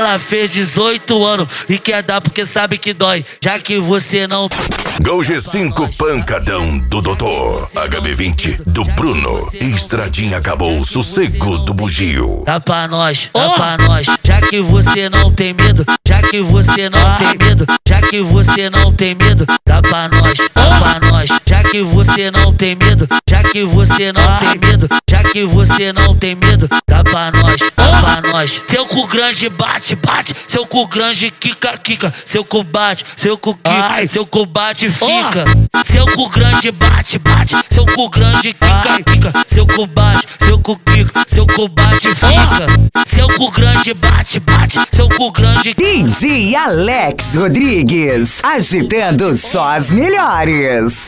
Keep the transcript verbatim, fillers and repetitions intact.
ela fez dezoito anos e quer dar porque sabe que dói, já que você não... Gol G cinco pancadão do doutor. H B vinte do Bruno. Estradinha acabou, sossego do bugio. Dá pra nós, dá pra nós, já que você não tem medo, já que você não tem medo, já que você não tem medo, dá pra nós, dá pra nós, já que você não tem medo, já que você não tem medo, já que você não tem medo, dá pra nós, dá pra nós. Seu cu grande bate, bate, seu cu grande quica, quica, seu cu bate, seu cu quica, seu cu bate, fica. Seu cu grande bate, bate, seu cu grande quica, quica, seu cu bate, seu cu quica, seu cu bate, fica. Seu cu grande bate, bate, seu cu grande... D J Alex Rodrigues, agitando só as melhores.